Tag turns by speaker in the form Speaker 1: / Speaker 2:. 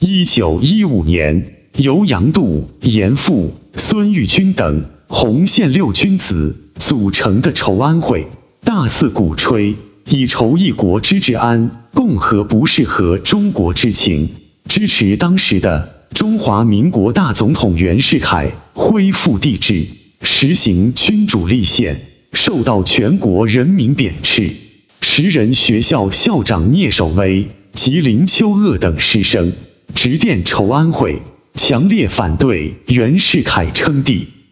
Speaker 1: 1915年，由杨度、严复、孙玉军等洪宪六君子组成的筹安会，大肆鼓吹以筹一国之治安，共和不适合中国之情，支持当时的中华民国大总统袁世凯恢复帝制，实行君主立宪，受到全国人民贬斥。时任学校校长聂守威及林秋鹗等师生直电筹安会，强烈反对袁世凯称帝。